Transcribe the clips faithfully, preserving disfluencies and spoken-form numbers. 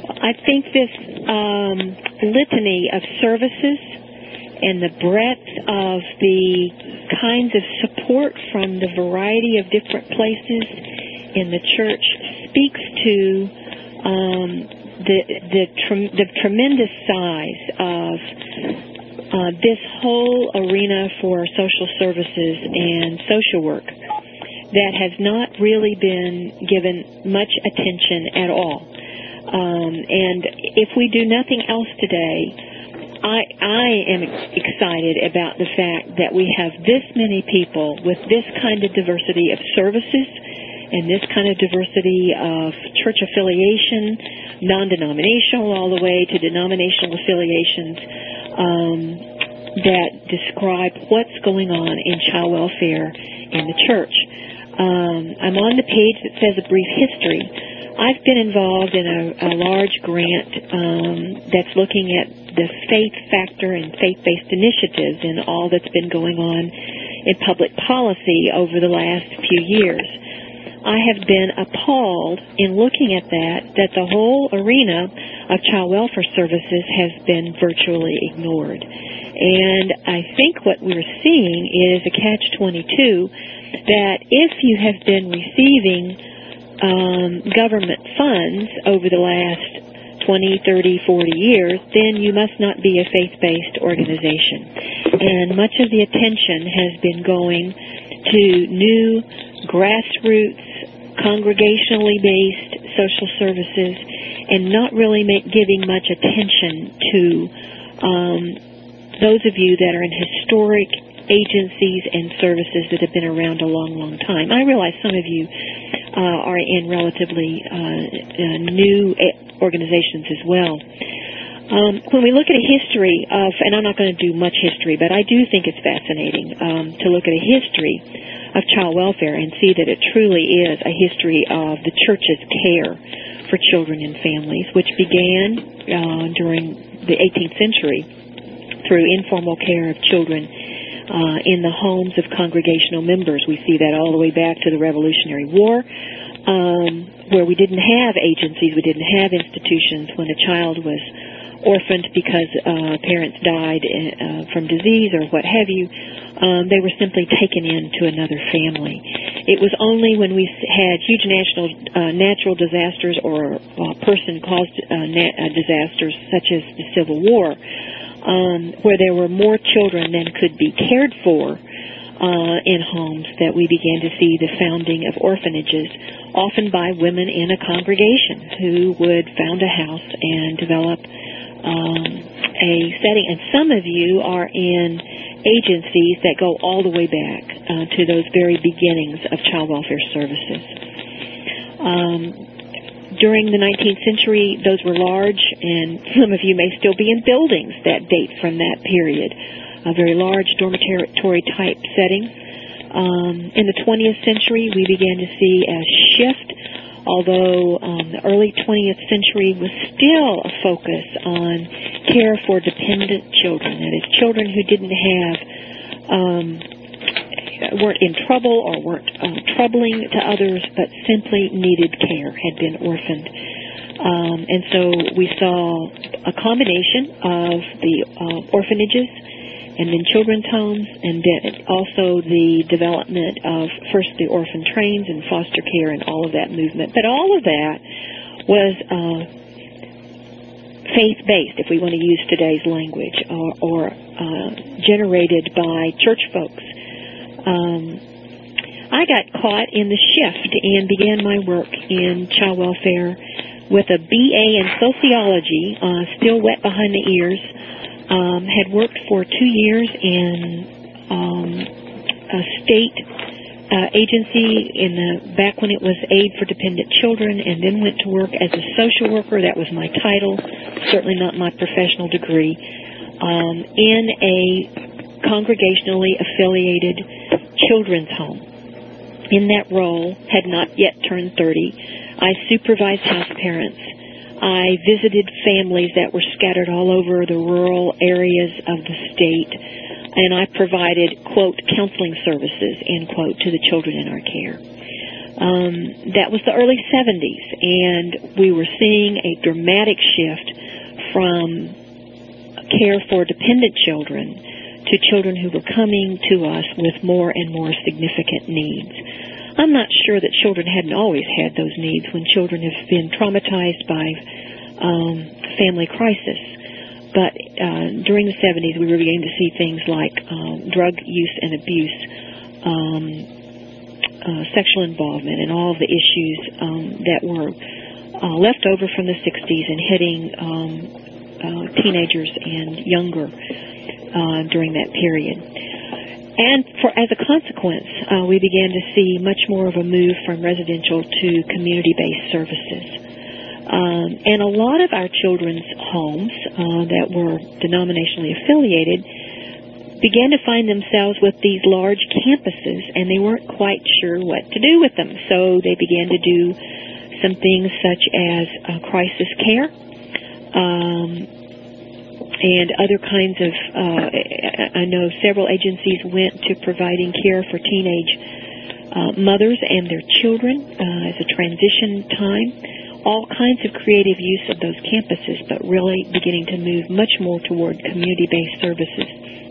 I think this um, litany of services and the breadth of the kinds of support from the variety of different places in the church speaks to um, the the, tre- the tremendous size of uh, this whole arena for social services and social work that has not really been given much attention at all. Um, and if we do nothing else today, I, I am excited about the fact that we have this many people with this kind of diversity of services and this kind of diversity of church affiliation, non-denominational all the way to denominational affiliations, um, that describe what's going on in child welfare in the church. Um, I'm on the page that says a brief history. I've been involved in a, a large grant um, that's looking at the faith factor and faith-based initiatives and all that's been going on in public policy over the last few years. I have been appalled in looking at that, that the whole arena of child welfare services has been virtually ignored. And I think what we're seeing is a catch twenty-two, that if you have been receiving um, government funds over the last twenty, thirty, forty years, then you must not be a faith-based organization. And much of the attention has been going to new grassroots, congregationally based social services and not really make, giving much attention to um, those of you that are in historic agencies and services that have been around a long, long time. I realize some of you uh, are in relatively uh, uh, new organizations as well. Um, when we look at a history of, and I'm not going to do much history, but I do think it's fascinating um, to look at a history of child welfare and see that it truly is a history of the church's care for children and families, which began uh, during the eighteenth century through informal care of children uh, in the homes of congregational members. We see that all the way back to the Revolutionary War, um, where we didn't have agencies, we didn't have institutions when a child was orphaned because uh, parents died uh, from disease or what have you. Um, they were simply taken into another family. It was only when we had huge national uh, natural disasters or uh, person-caused uh, nat- uh, disasters such as the Civil War, um, where there were more children than could be cared for uh, in homes, that we began to see the founding of orphanages, often by women in a congregation who would found a house and develop um, a setting. And some of you are in agencies that go all the way back uh, to those very beginnings of child welfare services. Um, during the nineteenth century, those were large, and some of you may still be in buildings that date from that period, a very large dormitory-type settings. Um, in the twentieth century, we began to see a shift, although um, the early twentieth century was still a focus on care for dependent children, that is, children who didn't have, um, weren't in trouble or weren't um, troubling to others, but simply needed care, had been orphaned. Um, and so we saw a combination of the uh, orphanages and then children's homes, and then also the development of first the orphan trains and foster care and all of that movement. But all of that was uh, faith-based, if we want to use today's language, or, or uh, generated by church folks. Um, I got caught in the shift and began my work in child welfare with a B A in sociology, uh, still wet behind the ears. Um, had worked for two years in um, a state uh, agency in the back when it was Aid for Dependent Children, and then went to work as a social worker. That was my title, certainly not my professional degree, um, in a congregationally affiliated children's home. In that role, had not yet turned thirty, I supervised house parents. I visited families that were scattered all over the rural areas of the state, and I provided, quote, counseling services, end quote, to the children in our care. Um, that was the early seventies, and we were seeing a dramatic shift from care for dependent children to children who were coming to us with more and more significant needs. I'm not sure that children hadn't always had those needs when children have been traumatized by um, family crisis. But uh, during the seventies, we were beginning to see things like um, drug use and abuse, um, uh, sexual involvement, and all of the issues um, that were uh, left over from the sixties and hitting um, uh, teenagers and younger uh, during that period. And for, as a consequence, uh, we began to see much more of a move from residential to community-based services. Um, and a lot of our children's homes uh, that were denominationally affiliated began to find themselves with these large campuses, and they weren't quite sure what to do with them. So they began to do some things such as uh, crisis care um, and other kinds of, uh, I know several agencies went to providing care for teenage uh, mothers and their children uh, as a transition time. All kinds of creative use of those campuses, but really beginning to move much more toward community-based services.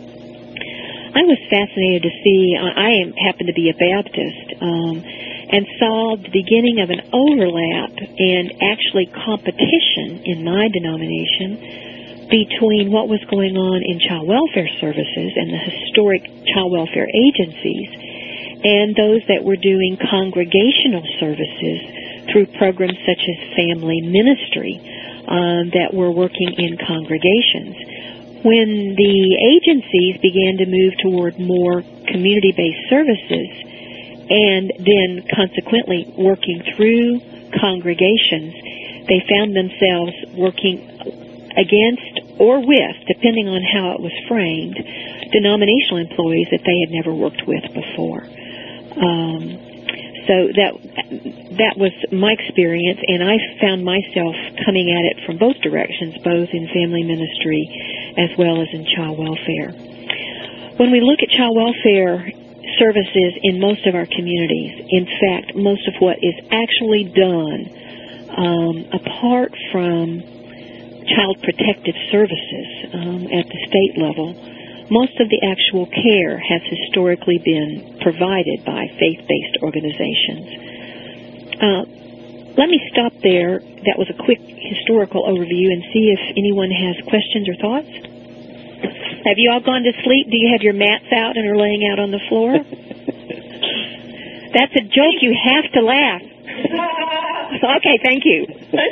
I was fascinated to see, I am, happen to be a Baptist, um, and saw the beginning of an overlap and actually competition in my denomination between what was going on in child welfare services and the historic child welfare agencies and those that were doing congregational services through programs such as family ministry um, that were working in congregations. When the agencies began to move toward more community-based services and then consequently working through congregations, they found themselves working against or with, depending on how it was framed, denominational employees that they had never worked with before. Um, so that that was my experience, and I found myself coming at it from both directions, both in family ministry as well as in child welfare. When we look at child welfare services in most of our communities, in fact, most of what is actually done, um, apart from child protective services um, at the state level, most of the actual care has historically been provided by faith-based organizations. Uh, let me stop there. That was a quick historical overview, and see if anyone has questions or thoughts. Have you all gone to sleep? Do you have your mats out and are laying out on the floor? That's a joke. You have to laugh. Okay, thank you.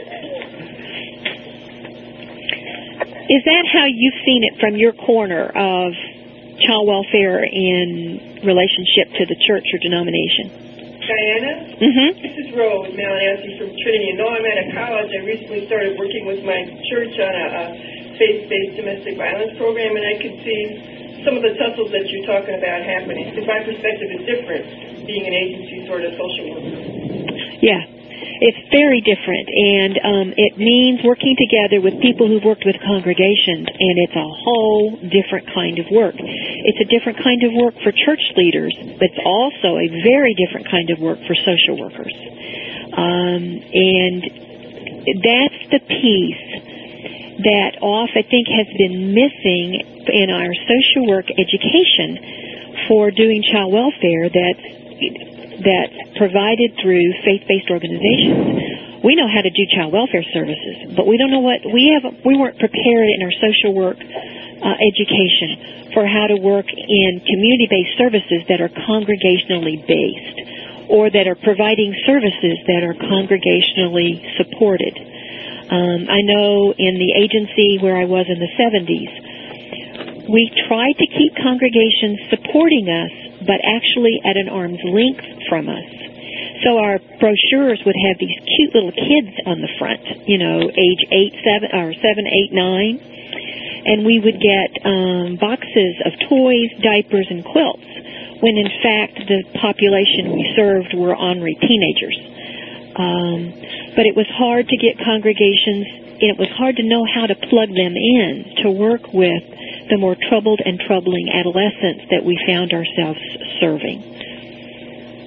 Is that how you've seen it from your corner of child welfare in relationship to the church or denomination? Diana? Mm-hmm. This is Rose Malinowski from Trinity. And though I'm at a college, I recently started working with my church on a, a faith-based domestic violence program, and I could see some of the tussles that you're talking about happening. Because my perspective is different, being an agency sort of social worker. Yeah. It's very different, and um, it means working together with people who've worked with congregations, and it's a whole different kind of work. It's a different kind of work for church leaders, but it's also a very different kind of work for social workers. Um, and that's the piece that off, I think, has been missing in our social work education for doing child welfare that's that's provided through faith-based organizations. We know how to do child welfare services, but we don't know what we have. We weren't prepared in our social work uh, education for how to work in community-based services that are congregationally based, or that are providing services that are congregationally supported. Um, I know in the agency where I was in the seventies, we tried to keep congregations supporting us, but actually at an arm's length from us. So our brochures would have these cute little kids on the front, you know, age eight, seven, or seven, eight, nine, and we would get um, boxes of toys, diapers, and quilts, when in fact the population we served were ornery teenagers. Um, but it was hard to get congregations, and it was hard to know how to plug them in to work with the more troubled and troubling adolescents that we found ourselves serving.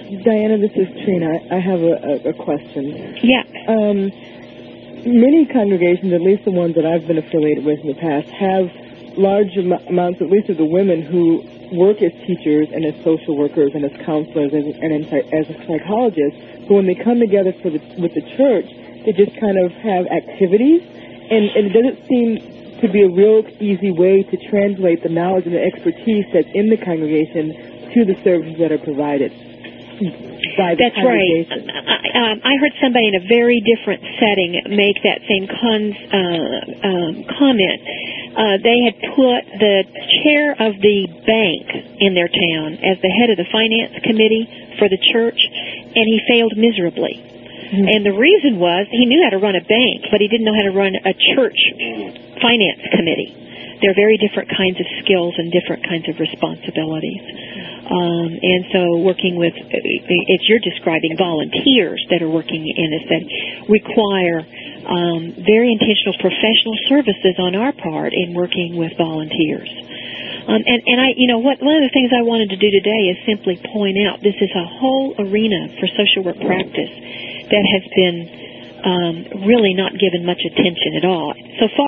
Diana, this is Trina. I have a, a, a question. Yeah. Um, many congregations, at least the ones that I've been affiliated with in the past, have large am- amounts, at least of the women who work as teachers and as social workers and as counselors and, and in, as a psychologist, who when they come together for the, with the church, they just kind of have activities, and, and it doesn't seem to be a real easy way to translate the knowledge and the expertise that's in the congregation to the services that are provided by the That's right. congregation. I, um, I heard somebody in a very different setting make that same cons, uh, um, comment. Uh, they had put the chair of the bank in their town as the head of the finance committee for the church, and he failed miserably. Mm-hmm. And the reason was he knew how to run a bank, but he didn't know how to run a church finance committee. They're very different kinds of skills and different kinds of responsibilities. Um, and so working with, as you're describing, volunteers that are working in this that require um, very intentional professional services on our part in working with volunteers. Um, and, and I, you know, what one of the things I wanted to do today is simply point out this is a whole arena for social work practice that has been um, really not given much attention at all. So far,